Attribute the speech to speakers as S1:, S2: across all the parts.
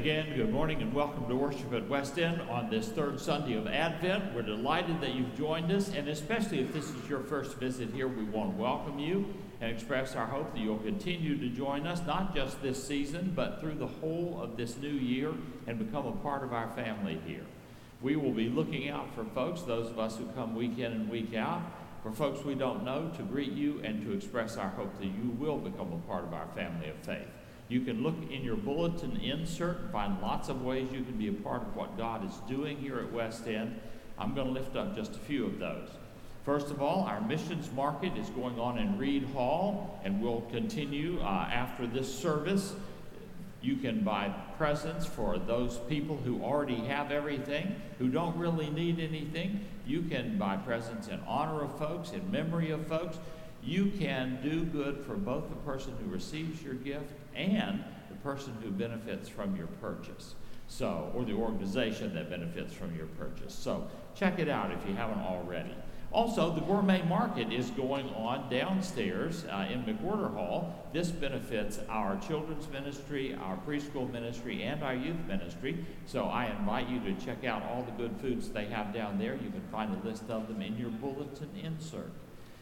S1: Again, good morning and welcome to worship at West End on this third Sunday of Advent. We're delighted that you've joined us, and especially if this is your first visit here, we want to welcome you and express our hope that you'll continue to join us, not just this season, but through the whole of this new year and become a part of our family here. We will be looking out for folks, those of us who come week in and week out, for folks we don't know, to greet you and to express our hope that you will become a part of our family of faith. You can look in your bulletin insert and find lots of ways you can be a part of what God is doing here at West End. I'm going to lift up just a few of those. First of all, our missions market is going on in Reed Hall and will continue after this service. You can buy presents for those people who already have everything, who don't really need anything. You can buy presents in honor of folks, in memory of folks. You can do good for both the person who receives your gift and the person who benefits from your purchase. Or the organization that benefits from your purchase. So check it out if you haven't already. Also, the gourmet market is going on downstairs in McWhorter Hall. This benefits our children's ministry, our preschool ministry, and our youth ministry. So I invite you to check out all the good foods they have down there. You can find a list of them in your bulletin insert.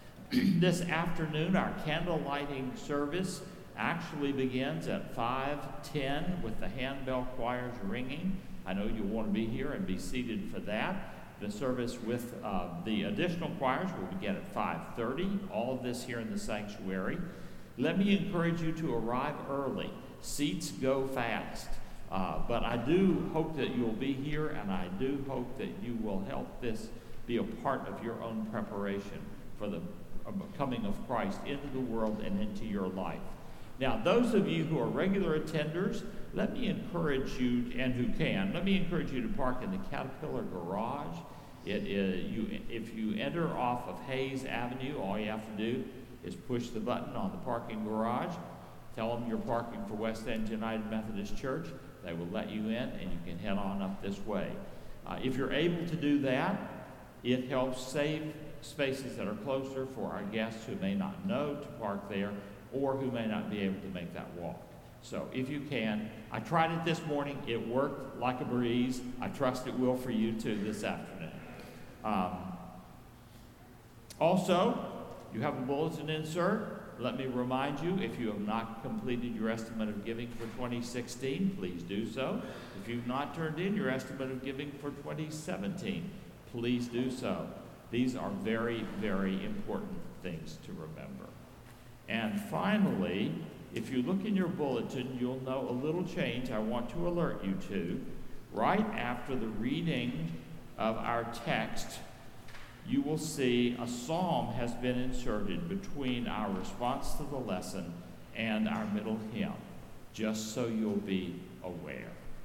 S1: This afternoon, our candle lighting service actually begins at 5:10 with the handbell choirs ringing. I know you'll want to be here and be seated for that. The service with the additional choirs will begin at 5:30. All of this here in the sanctuary. Let me encourage you to arrive early. Seats go fast. But I do hope that you'll be here, and I do hope that you will help this be a part of your own preparation for the coming of Christ into the world and into your life. Now, those of you who are regular attenders, let me encourage you, and who can, let me encourage you to park in the Caterpillar garage. If you enter off of Hayes Avenue, all you have to do is push the button on the parking garage. Tell them you're parking for West End United Methodist Church. They will let you in, and you can head on up this way. If you're able to do that, it helps save spaces that are closer for our guests who may not know to park there or who may not be able to make that walk. So if you can, I tried it this morning. It worked like a breeze. I trust it will for you too this afternoon. Also, you have a bulletin insert. Let me remind you, if you have not completed your estimate of giving for 2016, please do so. If you've not turned in your estimate of giving for 2017, please do so. These are very, very important things to remember. And finally, if you look in your bulletin, you'll know a little change I want to alert you to. Right after the reading of our text, you will see a psalm has been inserted between our response to the lesson and our middle hymn, just so you'll be aware.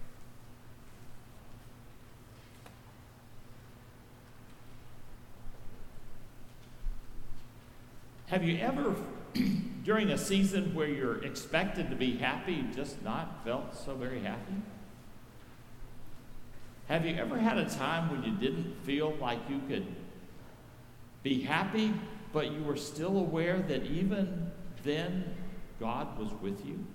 S1: Have you ever, during a season where you're expected to be happy, just not felt so very happy? Have you ever had a time when you didn't feel like you could be happy, but you were still aware that even then God was with you?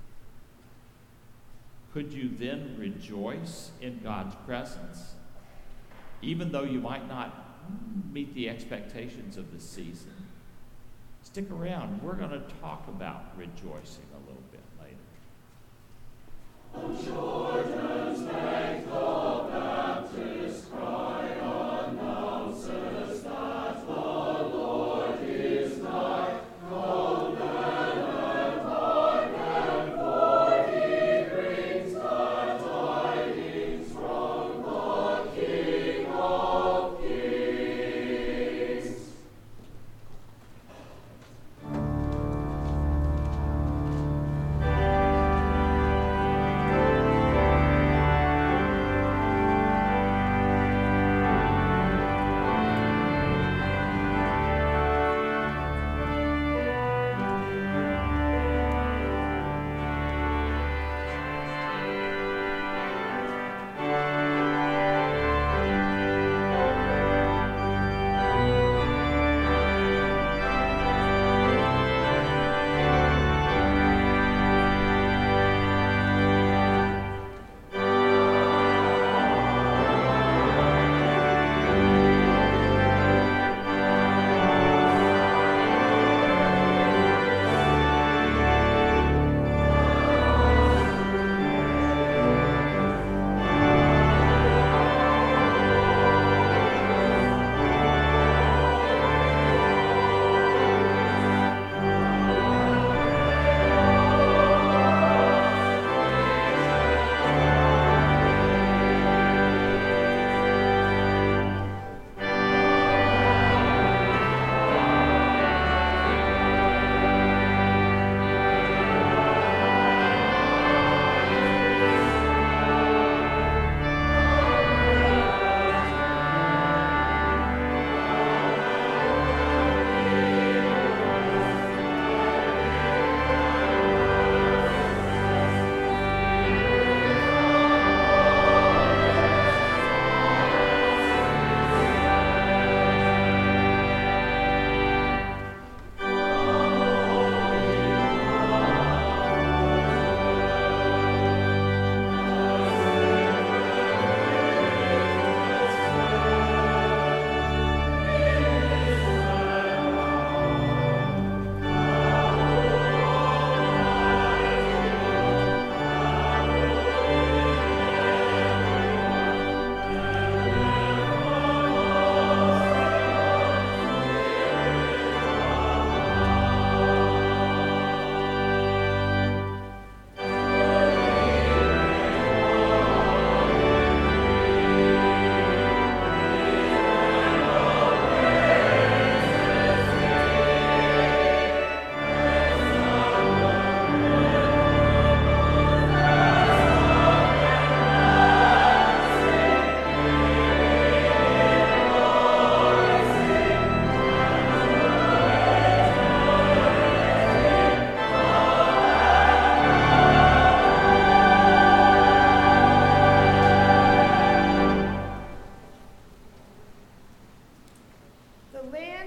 S1: Could you then rejoice in God's presence, even though you might not meet the expectations of the season? Stick around. We're going to talk about rejoicing a little bit later. On Jordan's bank, the Baptist cry announces that the Lord is nigh. Come and hearken, for he brings the tidings from the King of Kings.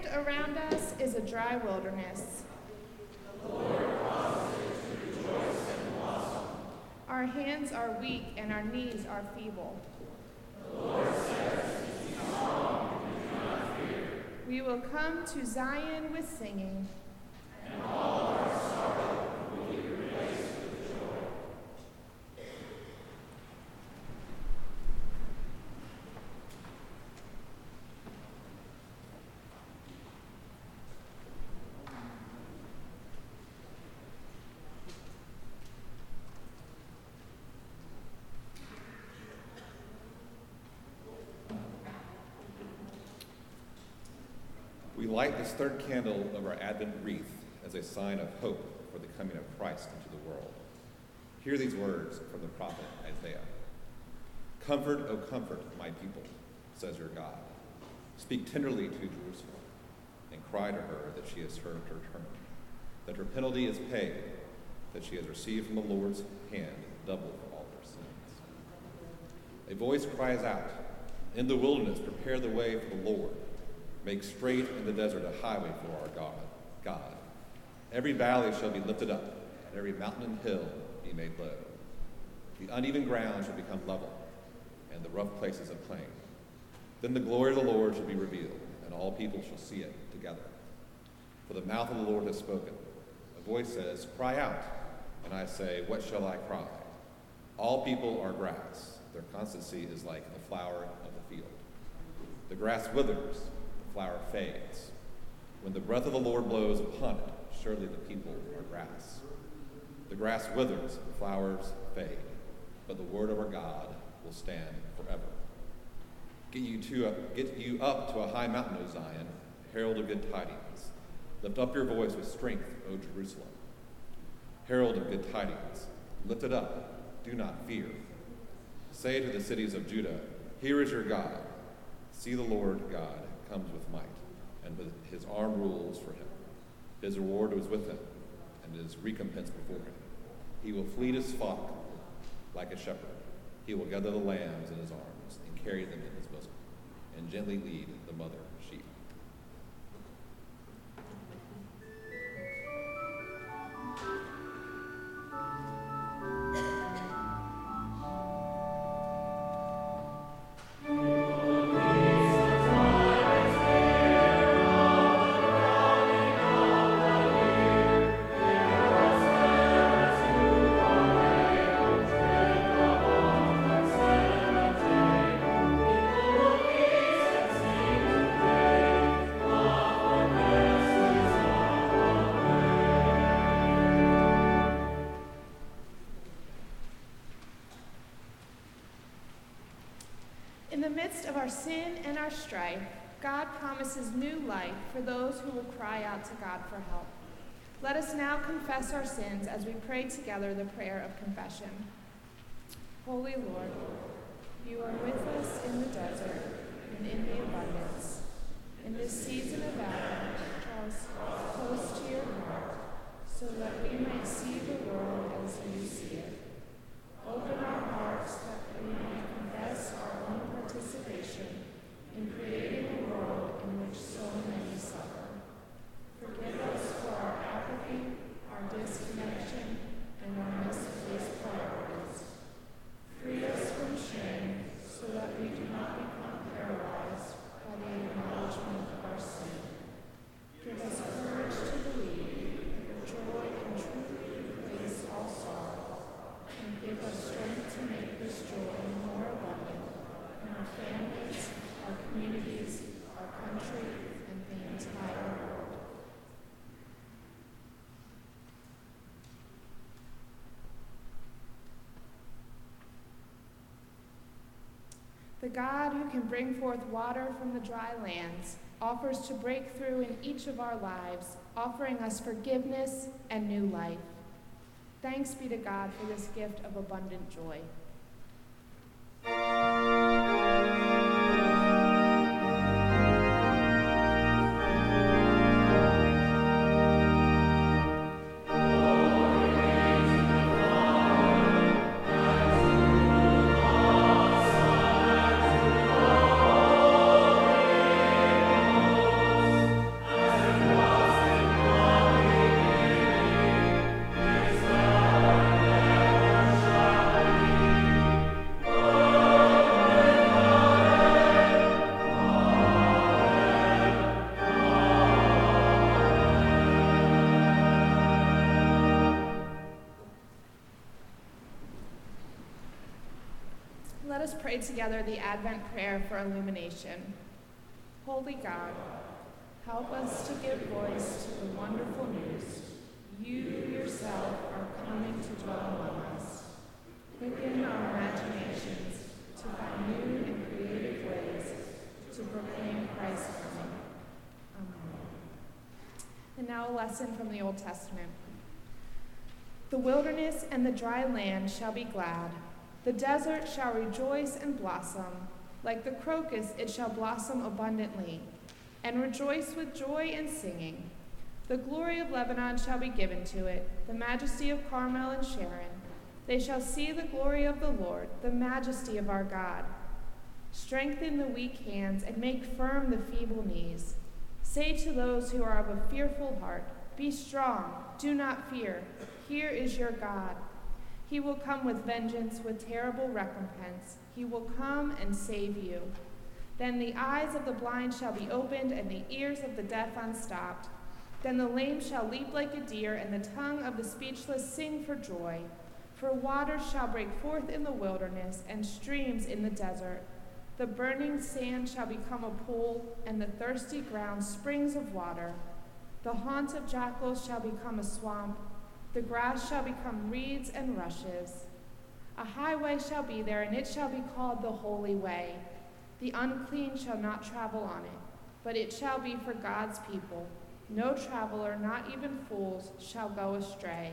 S2: land around us is a dry wilderness.
S3: The Lord causes it to rejoice and blossom.
S2: Our hands are weak and our knees are feeble.
S3: The Lord says, be strong and do not fear.
S2: We will come to Zion with singing.
S3: And all our sorrow will be replaced with joy.
S4: We light this third candle of our Advent wreath as a sign of hope for the coming of Christ into the world. Hear these words from the prophet Isaiah. Comfort, O comfort, my people, says your God. Speak tenderly to Jerusalem and cry to her that she has heard her turn, that her penalty is paid, that she has received from the Lord's hand double for all her sins. A voice cries out, in the wilderness prepare the way for the Lord. Make straight in the desert a highway for our God. Every valley shall be lifted up, and every mountain and hill be made low. The uneven ground shall become level, and the rough places a plain. Then the glory of the Lord shall be revealed, and all people shall see it together. For the mouth of the Lord has spoken. A voice says, cry out. And I say, what shall I cry? All people are grass. Their constancy is like the flower of the field. The grass withers, flower fades. When the breath of the Lord blows upon it, surely the people are grass. The grass withers, the flowers fade, but the word of our God will stand forever. Get you up to a high mountain, O Zion, herald of good tidings. Lift up your voice with strength, O Jerusalem. Herald of good tidings, lift it up, do not fear. Say to the cities of Judah, here is your God. See the Lord God comes with might, and with his arm rules for him. His reward is with him, and his recompense before him. He will feed his flock like a shepherd. He will gather the lambs in his arms and carry them in his bosom, and gently lead the mother sheep.
S2: In the midst of our sin and our strife, God promises new life for those who will cry out to God for help. Let us now confess our sins as we pray together the prayer of confession. Holy Lord, you are with us in the desert and in the abundance. In this season of Advent, draw us close to your heart so that we might see the world as you see it. Open our hearts that we may confess our own participation in creating a world in which so many suffer. Forgive us for our apathy, our disconnection, and our misplaced priorities. Free us from shame so that we do not become paralyzed by the acknowledgement of our sin. Give us courage to believe that joy and truth replace all sorrow. And give us strength to make this joy more abundant in our families, our communities, our country, and the entire world. The God who can bring forth water from the dry lands offers to break through in each of our lives, offering us forgiveness and new life. Thanks be to God for this gift of abundant joy. us pray together the Advent prayer for illumination. Holy God, help us to give voice to the wonderful news. You yourself are coming to dwell among us. Quicken our imaginations to find new and creative ways to proclaim Christ's coming. Amen. And now a lesson from the Old Testament. The wilderness and the dry land shall be glad. The desert shall rejoice and blossom. Like the crocus, it shall blossom abundantly, and rejoice with joy and singing. The glory of Lebanon shall be given to it, the majesty of Carmel and Sharon. They shall see the glory of the Lord, the majesty of our God. Strengthen the weak hands and make firm the feeble knees. Say to those who are of a fearful heart, be strong, do not fear. Here is your God. He will come with vengeance, with terrible recompense. He will come and save you. Then the eyes of the blind shall be opened, and the ears of the deaf unstopped. Then the lame shall leap like a deer, and the tongue of the speechless sing for joy. For waters shall break forth in the wilderness, and streams in the desert. The burning sand shall become a pool, and the thirsty ground springs of water. The haunts of jackals shall become a swamp. The grass shall become reeds and rushes. A highway shall be there, and it shall be called the Holy Way. The unclean shall not travel on it, but it shall be for God's people. No traveler, not even fools, shall go astray.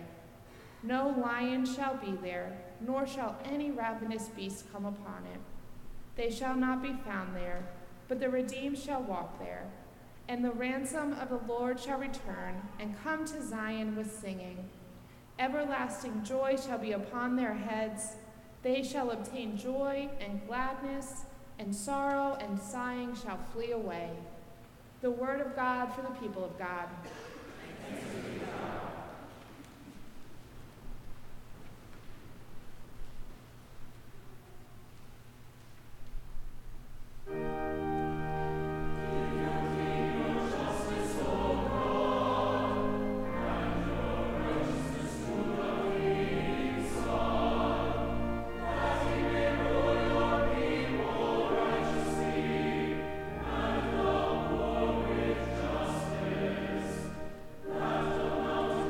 S2: No lion shall be there, nor shall any ravenous beast come upon it. They shall not be found there, but the redeemed shall walk there. And the ransom of the Lord shall return, and come to Zion with singing. Everlasting joy shall be upon their heads. They shall obtain joy and gladness, and sorrow and sighing shall flee away. The word of God for the people of God.
S3: Thanks be to God.
S5: Let the mountains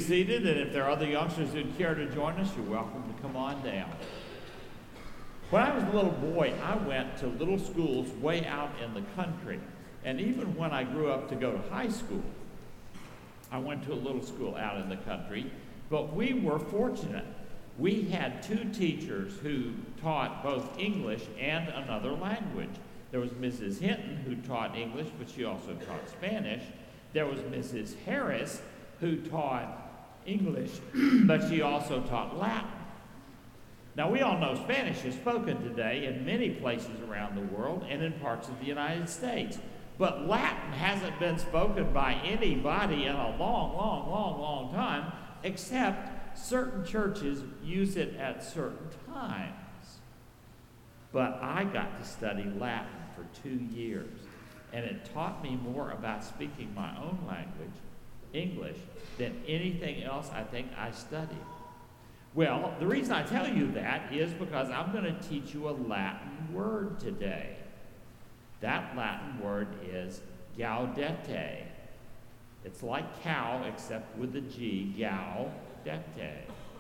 S1: seated, and if there are other youngsters who'd care to join us, you're welcome to come on down. When I was a little boy, I went to little schools way out in the country. And even when I grew up to go to high school, I went to a little school out in the country. But we were fortunate. We had two teachers who taught both English and another language. There was Mrs. Hinton, who taught English, but she also taught Spanish. There was Mrs. Harris, who taught English, but she also taught Latin. Now, we all know Spanish is spoken today in many places around the world and in parts of the United States. But Latin hasn't been spoken by anybody in a long time, except certain churches use it at certain times. But I got to study Latin for 2 years, and it taught me more about speaking my own language, English, than anything else I think I studied. Well, the reason I tell you that is because I'm going to teach you a Latin word today. That Latin word is gaudete. It's like cow, except with a G, gaudete.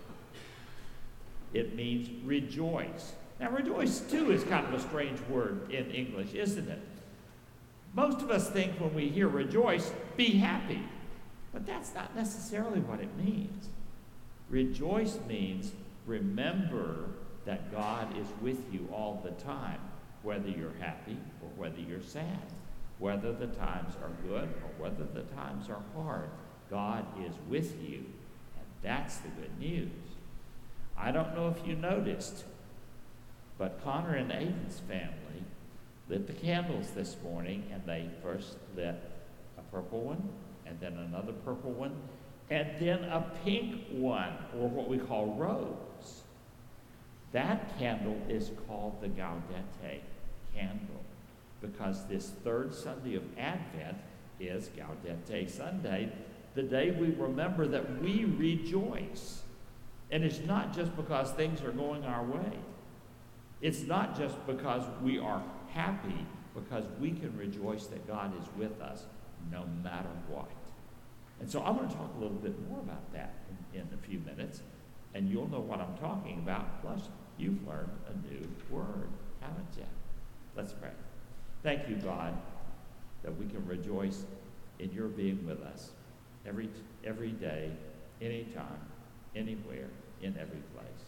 S1: It means rejoice. Now, rejoice, too, is kind of a strange word in English, isn't it? Most of us think when we hear rejoice, be happy. But that's not necessarily what it means. Rejoice means remember that God is with you all the time, whether you're happy or whether you're sad, whether the times are good or whether the times are hard. God is with you, and that's the good news. I don't know if you noticed, but Connor and Aiden's family lit the candles this morning, and they first lit a purple one, and then another purple one, and then a pink one, or what we call rose. That candle is called the Gaudete candle, because this third Sunday of Advent is Gaudete Sunday, the day we remember that we rejoice. And it's not just because things are going our way. It's not just because we are happy, because we can rejoice that God is with us no matter what. And so I'm going to talk a little bit more about that in a few minutes, and you'll know what I'm talking about. Plus, you've learned a new word, haven't you? Let's pray. Thank you, God, that we can rejoice in your being with us every day, anytime, anywhere, in every place.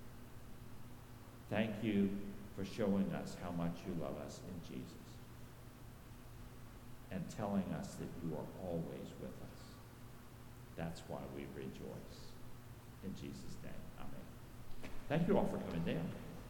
S1: Thank you for showing us how much you love us in Jesus and telling us that you are always with us. That's why we rejoice. In Jesus' name, amen. Thank you all for coming down.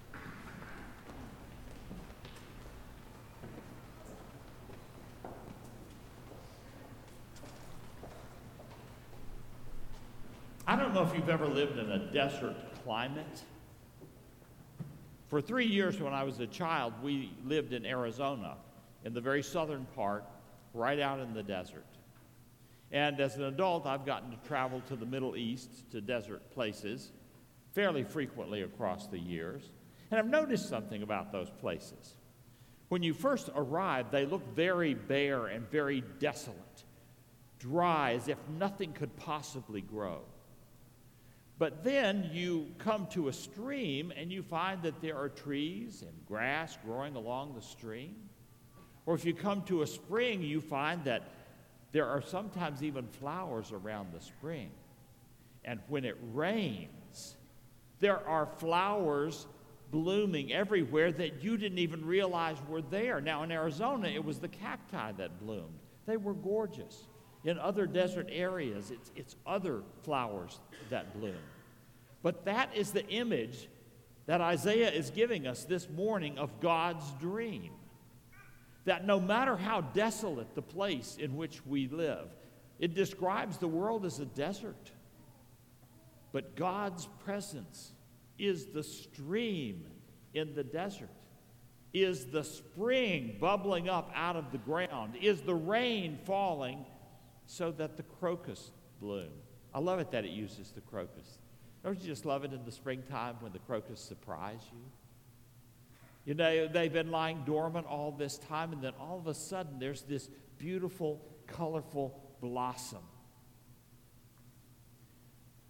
S1: I don't know if you've ever lived in a desert climate. For 3 years when I was a child, we lived in Arizona, in the very southern part, right out in the desert. And as an adult, I've gotten to travel to the Middle East, to desert places, fairly frequently across the years. And I've noticed something about those places. When you first arrive, they look very bare and very desolate, dry, as if nothing could possibly grow. But then you come to a stream and you find that there are trees and grass growing along the stream. Or if you come to a spring, you find that there are sometimes even flowers around the spring. And when it rains, there are flowers blooming everywhere that you didn't even realize were there. Now in Arizona, it was the cacti that bloomed. They were gorgeous. In other desert areas, it's other flowers that bloom. But that is the image that Isaiah is giving us this morning of God's dream. That no matter how desolate the place in which we live, it describes the world as a desert. But God's presence is the stream in the desert, is the spring bubbling up out of the ground, is the rain falling so that the crocus bloom. I love it that it uses the crocus. Don't you just love it in the springtime when the crocus surprise you? You know, they've been lying dormant all this time, and then all of a sudden there's this beautiful, colorful blossom.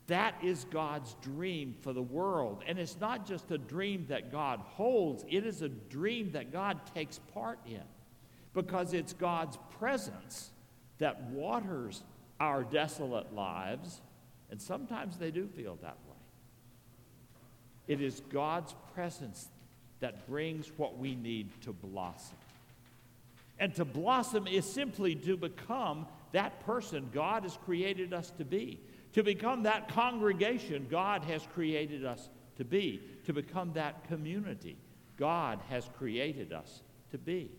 S1: That is God's dream for the world. And it's not just a dream that God holds, it is a dream that God takes part in, because it's God's presence that waters our desolate lives, and sometimes they do feel that way. It is God's presence that brings what we need to blossom. And to blossom is simply to become that person God has created us to be, to become that congregation God has created us to be, to become that community God has created us to be.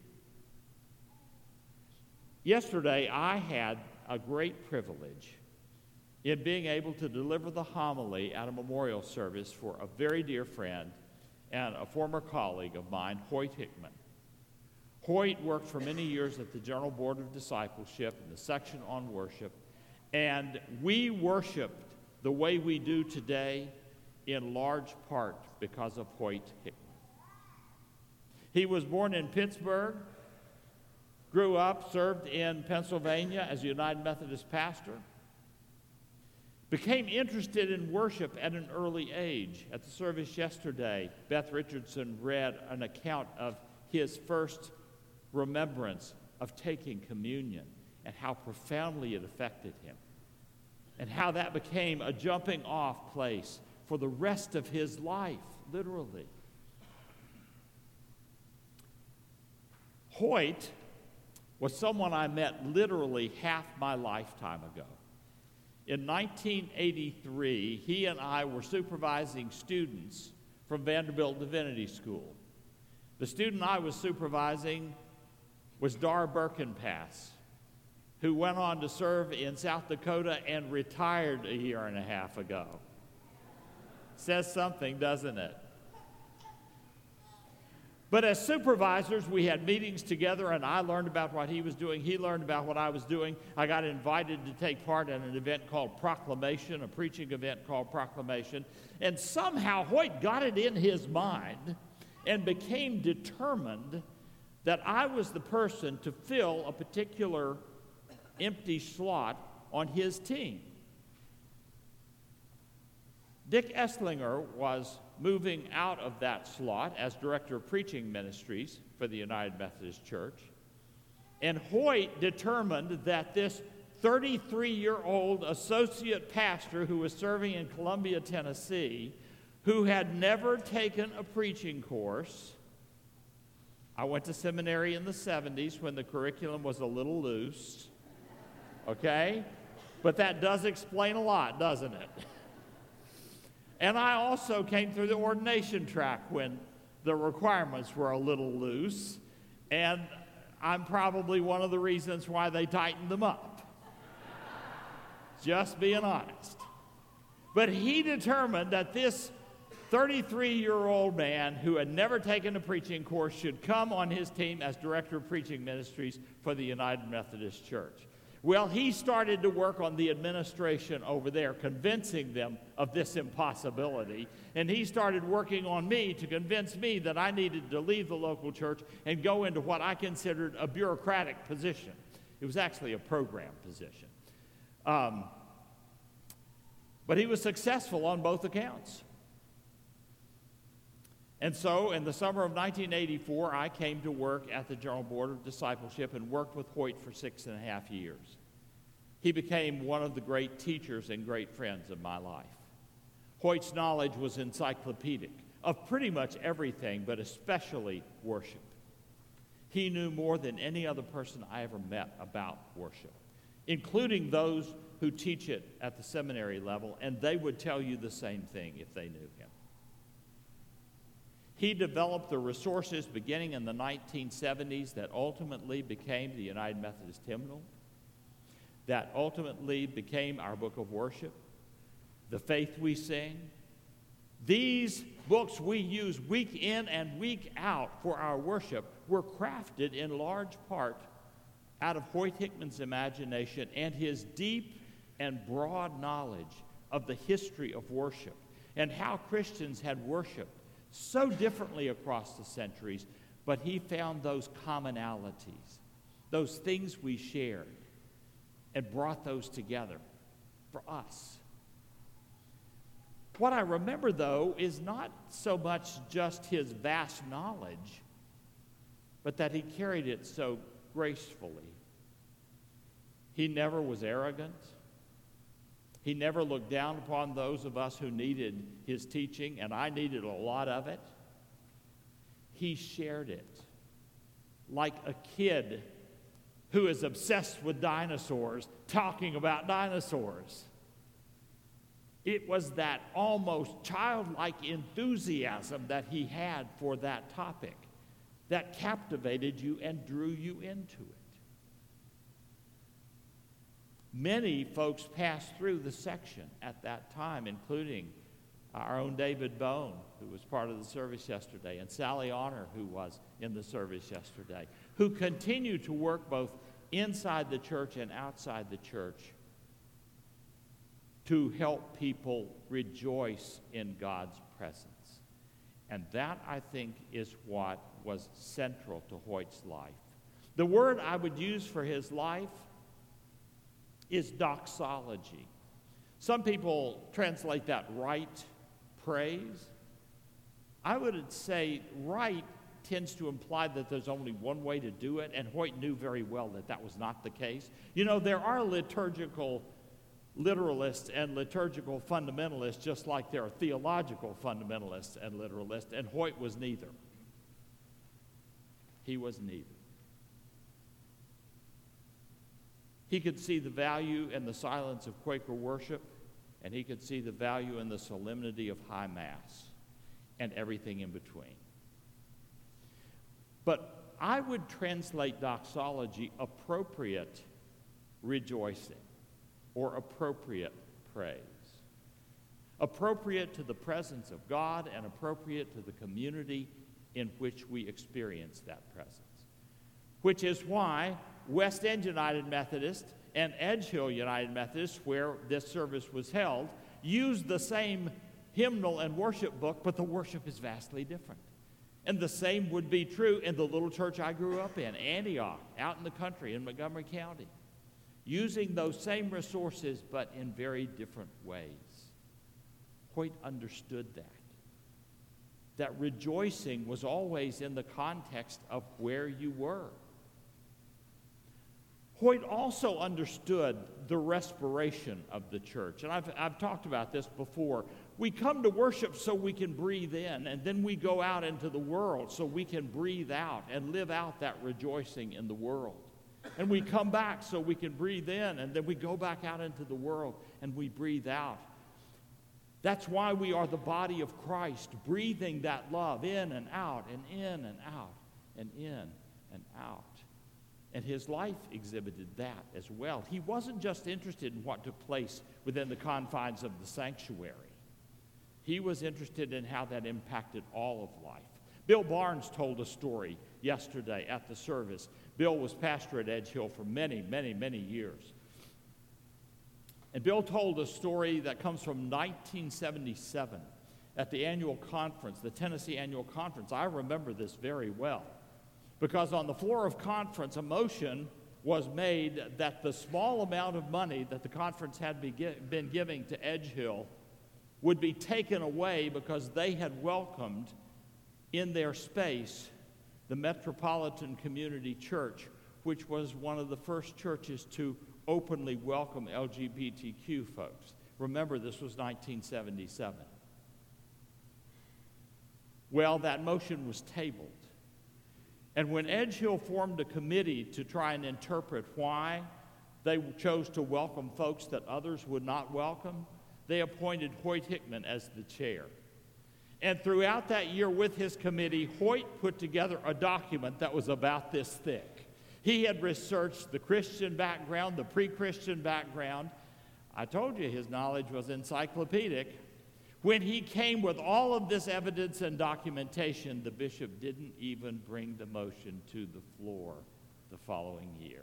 S1: Yesterday, I had a great privilege in being able to deliver the homily at a memorial service for a very dear friend and a former colleague of mine, Hoyt Hickman. Hoyt worked for many years at the General Board of Discipleship in the section on worship, and we worshiped the way we do today in large part because of Hoyt Hickman. He was born in Pittsburgh, grew up, served in Pennsylvania as a United Methodist pastor, became interested in worship at an early age. At the service yesterday, Beth Richardson read an account of his first remembrance of taking communion and how profoundly it affected him, and how that became a jumping off place for the rest of his life, literally. Hoyt was someone I met literally half my lifetime ago. In 1983, he and I were supervising students from Vanderbilt Divinity School. The student I was supervising was Dar Birkenpass, who went on to serve in South Dakota and retired a year and a half ago. Says something, doesn't it? But as supervisors, we had meetings together, and I learned about what he was doing. He learned about what I was doing. I got invited to take part in an event called Proclamation, a preaching event called Proclamation. And somehow Hoyt got it in his mind and became determined that I was the person to fill a particular empty slot on his team. Dick Esslinger was moving out of that slot as director of preaching ministries for the United Methodist Church. And Hoyt determined that this 33-year-old associate pastor who was serving in Columbia, Tennessee, who had never taken a preaching course — I went to seminary in the 70s when the curriculum was a little loose, okay? But that does explain a lot, doesn't it? And I also came through the ordination track when the requirements were a little loose, and I'm probably one of the reasons why they tightened them up. Just being honest. But he determined that this 33-year-old man who had never taken a preaching course should come on his team as director of preaching ministries for the United Methodist Church. Well, he started to work on the administration over there, convincing them of this impossibility. And he started working on me to convince me that I needed to leave the local church and go into what I considered a bureaucratic position. It was actually a program position. But he was successful on both accounts. And so, in the summer of 1984, I came to work at the General Board of Discipleship and worked with Hoyt for 6.5 years. He became one of the great teachers and great friends of my life. Hoyt's knowledge was encyclopedic of pretty much everything, but especially worship. He knew more than any other person I ever met about worship, including those who teach it at the seminary level, and they would tell you the same thing if they knew him. He developed the resources beginning in the 1970s that ultimately became the United Methodist Hymnal, that ultimately became our book of worship, The Faith We Sing. These books we use week in and week out for our worship were crafted in large part out of Hoyt Hickman's imagination and his deep and broad knowledge of the history of worship and how Christians had worshiped so differently across the centuries, but he found those commonalities, those things we shared, and brought those together for us. What I remember, though, is not so much just his vast knowledge, but that he carried it so gracefully. He never was arrogant. He never looked down upon those of us who needed his teaching, and I needed a lot of it. He shared it like a kid who is obsessed with dinosaurs, talking about dinosaurs. It was that almost childlike enthusiasm that he had for that topic that captivated you and drew you into it. Many folks passed through the section at that time, including our own David Bone, who was part of the service yesterday, and Sally Honor, who was in the service yesterday, who continue to work both inside the church and outside the church to help people rejoice in God's presence. And that, I think, is what was central to Hoyt's life. The word I would use for his life is doxology. Some people translate that right praise. I would say right tends to imply that there's only one way to do it, and Hoyt knew very well that that was not the case. You know, there are liturgical literalists and liturgical fundamentalists, just like there are theological fundamentalists and literalists, and Hoyt was neither. He was neither. He could see the value in the silence of Quaker worship, and he could see the value in the solemnity of High Mass and everything in between. But I would translate doxology appropriate rejoicing or appropriate praise. Appropriate to the presence of God and appropriate to the community in which we experience that presence. Which is why West End United Methodist and Edge Hill United Methodist, where this service was held, used the same hymnal and worship book, but the worship is vastly different. And the same would be true in the little church I grew up in, Antioch, out in the country in Montgomery County. Using those same resources, but in very different ways. Hoyt understood that. That rejoicing was always in the context of where you were. Hoyt also understood the respiration of the church. And I've talked about this before. We come to worship so we can breathe in, and then we go out into the world so we can breathe out and live out that rejoicing in the world. And we come back so we can breathe in, and then we go back out into the world and we breathe out. That's why we are the body of Christ, breathing that love in and out, and in and out, and in and out. And his life exhibited that as well. He wasn't just interested in what took place within the confines of the sanctuary. He was interested in how that impacted all of life. Bill Barnes told a story yesterday at the service. Bill was pastor at Edge Hill for many, many, many years. And Bill told a story that comes from 1977 at the annual conference, the Tennessee annual conference. I remember this very well because on the floor of conference, a motion was made that the small amount of money that the conference had been giving to Edge Hill would be taken away because they had welcomed in their space the Metropolitan Community Church, which was one of the first churches to openly welcome LGBTQ folks. Remember, this was 1977. Well, that motion was tabled. And when Edge Hill formed a committee to try and interpret why they chose to welcome folks that others would not welcome, they appointed Hoyt Hickman as the chair. And throughout that year with his committee, Hoyt put together a document that was about this thick. He had researched the Christian background, the pre-Christian background. I told you his knowledge was encyclopedic. When he came with all of this evidence and documentation, the bishop didn't even bring the motion to the floor the following year.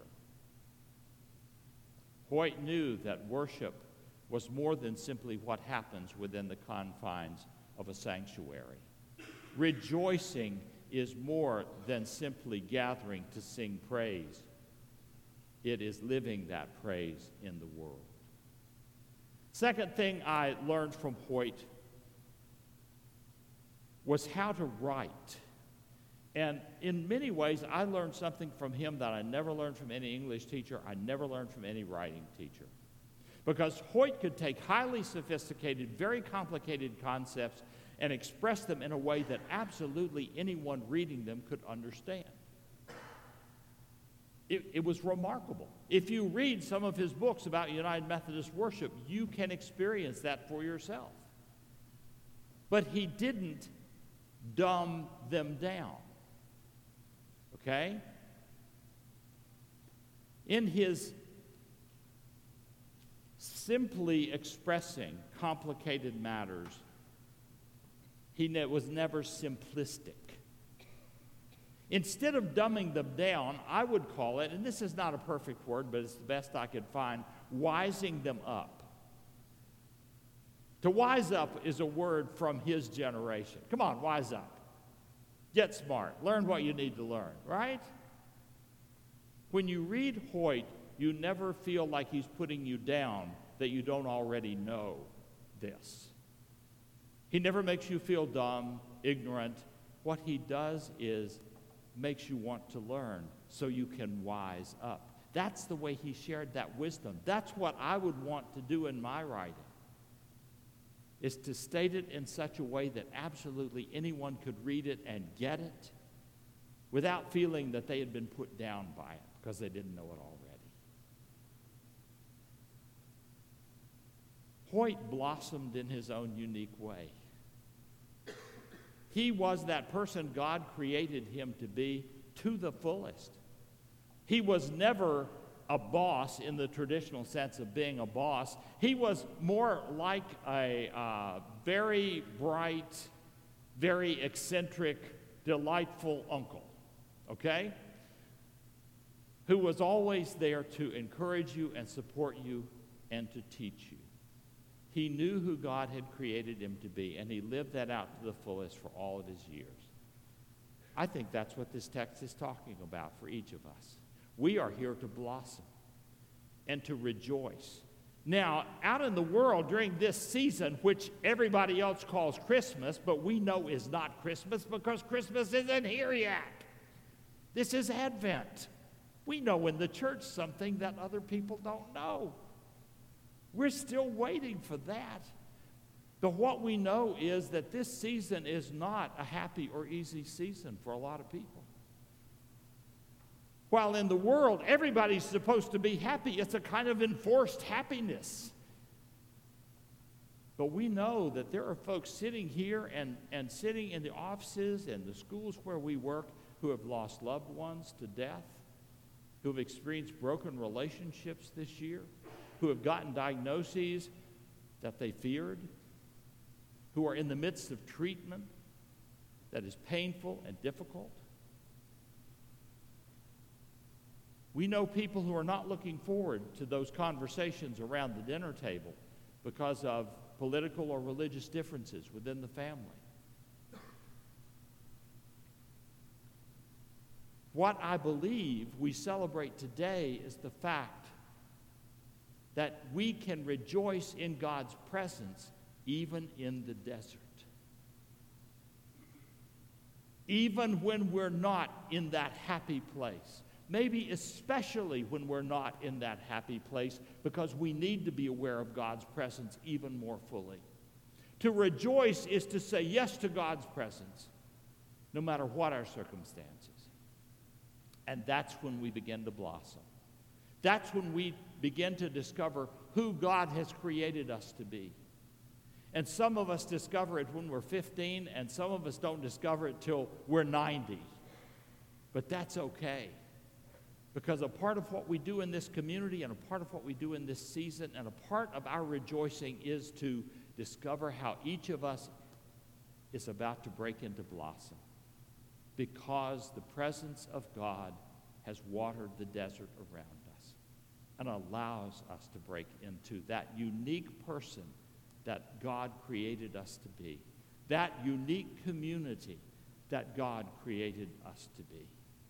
S1: Hoyt knew that worship was more than simply what happens within the confines of a sanctuary. Rejoicing is more than simply gathering to sing praise. It is living that praise in the world. Second thing I learned from Hoyt was how to write. And in many ways, I learned something from him that I never learned from any English teacher. I never learned from any writing teacher. Because Hoyt could take highly sophisticated, very complicated concepts and express them in a way that absolutely anyone reading them could understand. It was remarkable. If you read some of his books about United Methodist worship, you can experience that for yourself. But he didn't dumb them down. Okay? In his simply expressing complicated matters, he was never simplistic. Instead of dumbing them down, I would call it, and this is not a perfect word, but it's the best I could find, wising them up. To wise up is a word from his generation. Come on, wise up. Get smart. Learn what you need to learn, right? When you read Hoyt, you never feel like he's putting you down, that you don't already know this. He never makes you feel dumb, ignorant. What he does is makes you want to learn so you can wise up. That's the way he shared that wisdom. That's what I would want to do in my writing, is to state it in such a way that absolutely anyone could read it and get it without feeling that they had been put down by it because they didn't know it already. Hoyt blossomed in his own unique way. He was that person God created him to be to the fullest. He was never a boss in the traditional sense of being a boss. He was more like a very bright, very eccentric, delightful uncle, okay? Who was always there to encourage you and support you and to teach you. He knew who God had created him to be, and he lived that out to the fullest for all of his years. I think that's what this text is talking about for each of us. We are here to blossom and to rejoice. Now, out in the world during this season, which everybody else calls Christmas, but we know is not Christmas because Christmas isn't here yet. This is Advent. We know in the church something that other people don't know. We're still waiting for that. But what we know is that this season is not a happy or easy season for a lot of people. While in the world, everybody's supposed to be happy, it's a kind of enforced happiness. But we know that there are folks sitting here and sitting in the offices and the schools where we work who have lost loved ones to death, who have experienced broken relationships this year, who have gotten diagnoses that they feared, who are in the midst of treatment that is painful and difficult. We know people who are not looking forward to those conversations around the dinner table because of political or religious differences within the family. What I believe we celebrate today is the fact that we can rejoice in God's presence even in the desert. Even when we're not in that happy place. Maybe especially when we're not in that happy place, because we need to be aware of God's presence even more fully. To rejoice is to say yes to God's presence, no matter what our circumstances. And that's when we begin to blossom. That's when we begin to discover who God has created us to be. And some of us discover it when we're 15, and some of us don't discover it till we're 90. But that's okay. Because a part of what we do in this community and a part of what we do in this season and a part of our rejoicing is to discover how each of us is about to break into blossom. Because the presence of God has watered the desert around us and allows us to break into that unique person that God created us to be, that unique community that God created us to be.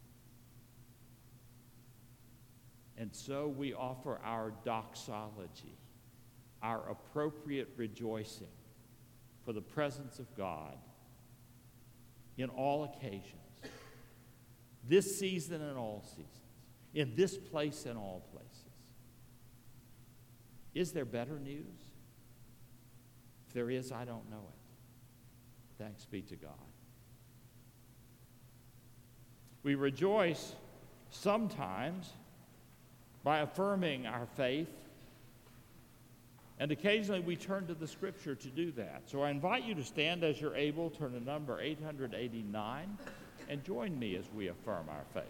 S1: And so we offer our doxology, our appropriate rejoicing for the presence of God in all occasions, this season and all seasons, in this place and all places. Is there better news? If there is, I don't know it. Thanks be to God. We rejoice sometimes by affirming our faith, and occasionally we turn to the Scripture to do that. So I invite you to stand as you're able, turn to number 889, and join me as we affirm our faith.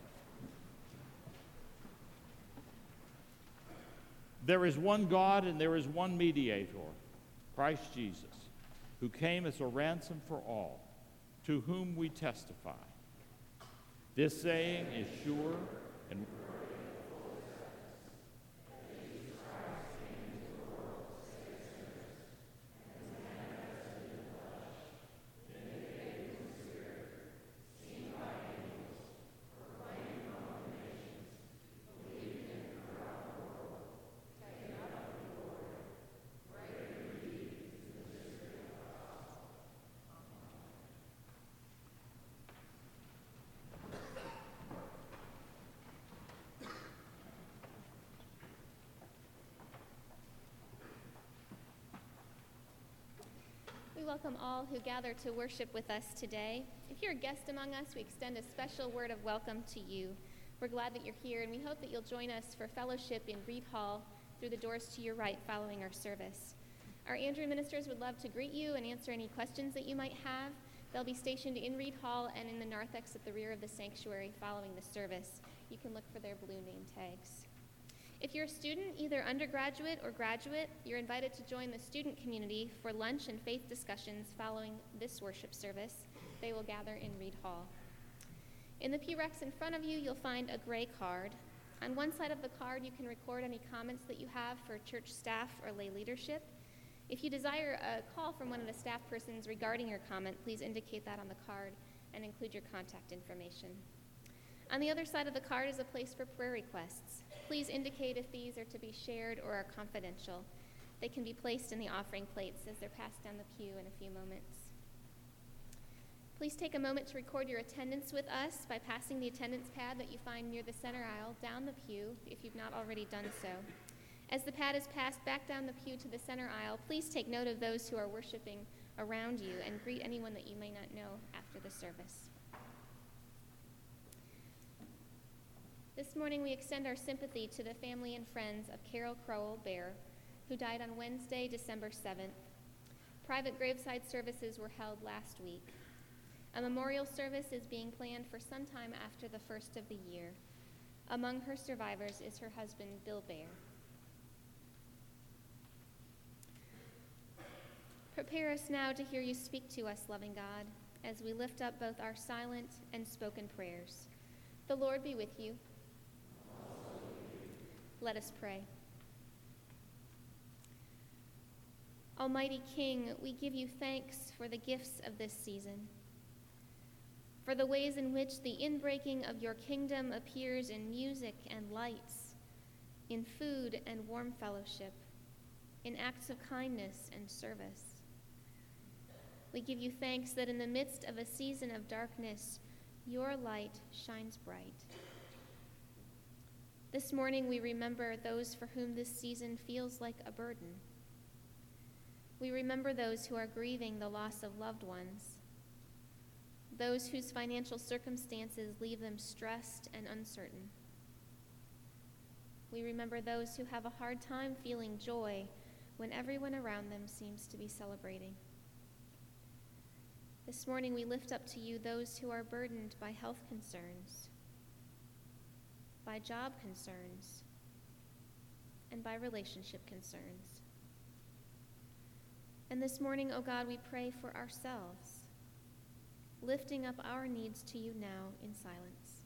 S1: There is one God and there is one mediator, Christ Jesus, who came as a ransom for all, to whom we testify. This saying is sure and
S5: We welcome all who gather to worship with us today. If you're a guest among us, we extend a special word of welcome to you. We're glad that you're here, and we hope that you'll join us for fellowship in Reed Hall through the doors to your right following our service. Our Andrew ministers would love to greet you and answer any questions that you might have. They'll be stationed in Reed Hall and in the narthex at the rear of the sanctuary following the service. You can look for their blue name tags. If you're a student, either undergraduate or graduate, you're invited to join the student community for lunch and faith discussions following this worship service. They will gather in Reed Hall. In the pew racks in front of you, you'll find a gray card. On one side of the card, you can record any comments that you have for church staff or lay leadership. If you desire a call from one of the staff persons regarding your comment, please indicate that on the card and include your contact information. On the other side of the card is a place for prayer requests. Please indicate if these are to be shared or are confidential. They can be placed in the offering plates as they're passed down the pew in a few moments. Please take a moment to record your attendance with us by passing the attendance pad that you find near the center aisle down the pew if you've not already done so. As the pad is passed back down the pew to the center aisle, please take note of those who are worshiping around you and greet anyone that you may not know after the service. This morning we extend our sympathy to the family and friends of Carol Crowell Bear, who died on Wednesday, December 7th. Private graveside services were held last week. A memorial service is being planned for sometime after the first of the year. Among her survivors is her husband, Bill Bear. Prepare us now to hear you speak to us, loving God, as we lift up both our silent and spoken prayers. The Lord be with you. Let us pray. Almighty King, we give you thanks for the gifts of this season, for the ways in which the inbreaking of your kingdom appears in music and lights, in food and warm fellowship, in acts of kindness and service. We give you thanks that in the midst of a season of darkness, your light shines bright. This morning we remember those for whom this season feels like a burden. We remember those who are grieving the loss of loved ones, those whose financial circumstances leave them stressed and uncertain. We remember those who have a hard time feeling joy when everyone around them seems to be celebrating. This morning we lift up to you those who are burdened by health concerns, by job concerns, and by relationship concerns. And this morning, O God, we pray for ourselves, lifting up our needs to you now in silence.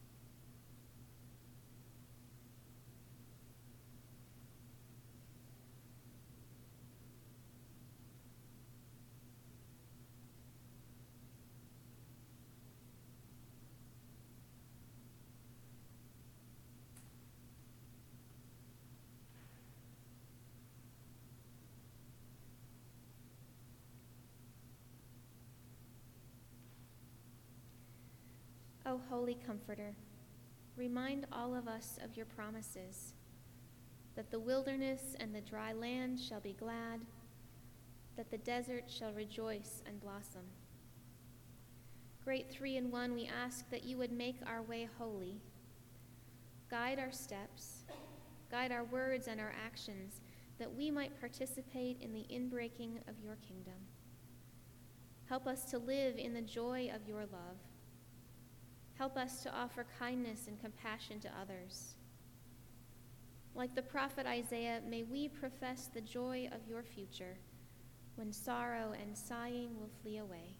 S5: O Holy Comforter, remind all of us of your promises, that the wilderness and the dry land shall be glad, that the desert shall rejoice and blossom. Great Three in One, we ask that you would make our way holy. Guide our steps, guide our words and our actions, that we might participate in the inbreaking of your kingdom. Help us to live in the joy of your love. Help us to offer kindness and compassion to others. Like the prophet Isaiah, may we profess the joy of your future, when sorrow and sighing will flee away.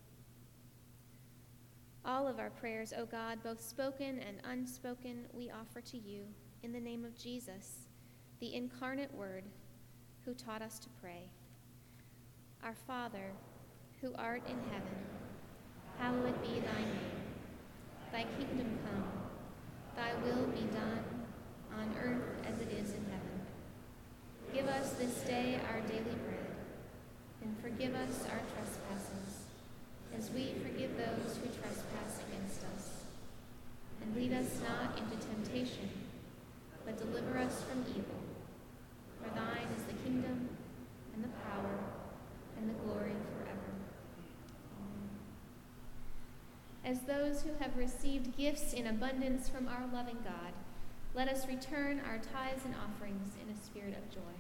S5: All of our prayers, O God, both spoken and unspoken, we offer to you in the name of Jesus, the incarnate Word, who taught us to pray. Our Father, who art in heaven, hallowed be thy name. Thy kingdom come, thy will be done, on earth as it is in heaven. Give us this day our daily bread, and forgive us our trespasses, as we forgive those who trespass against us. And lead us not into temptation, but deliver us from evil. For thine is the kingdom, and the power, and the glory forever. Amen. As those who have received gifts in abundance from our loving God, let us return our tithes and offerings in a spirit of joy.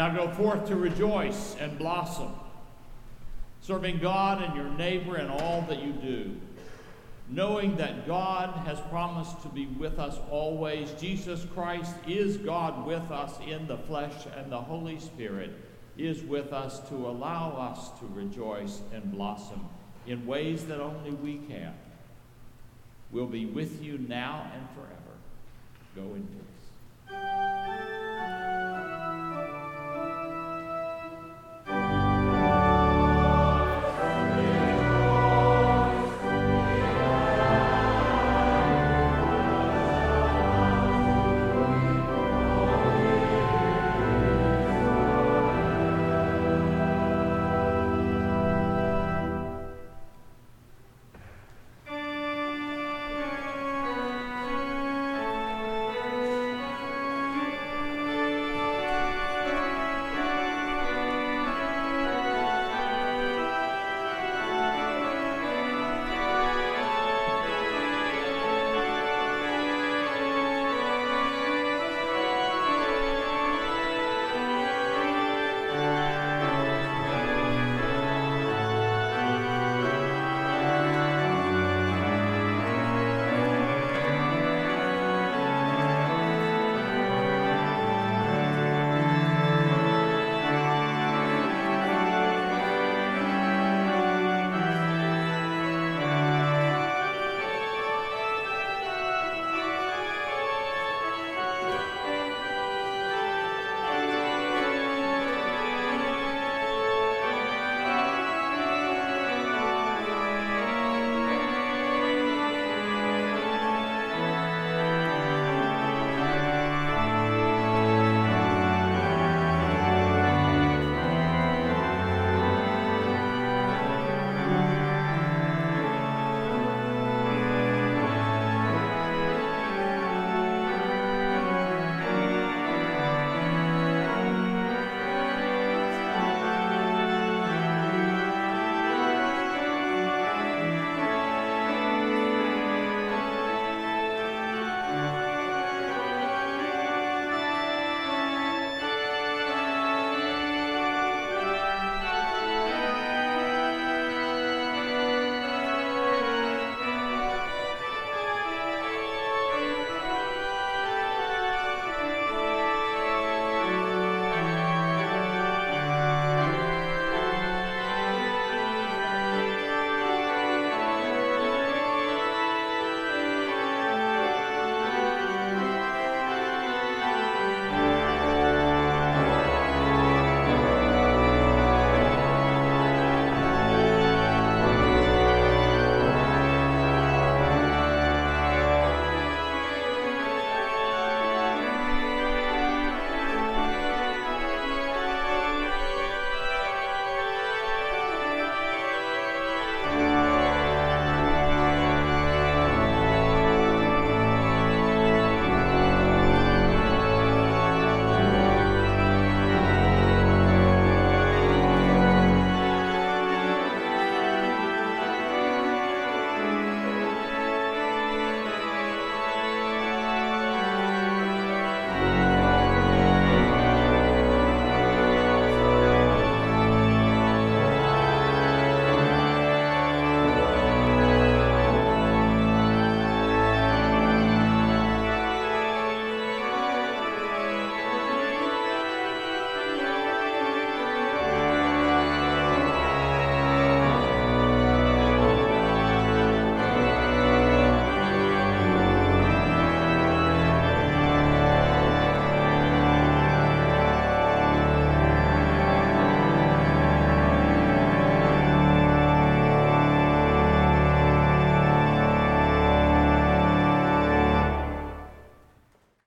S1: Now go forth to rejoice and blossom, serving God and your neighbor in all that you do, knowing that God has promised to be with us always. Jesus Christ is God with us in the flesh, and the Holy Spirit is with us to allow us to rejoice and blossom in ways that only we can. We'll be with you now and forever. Go in peace.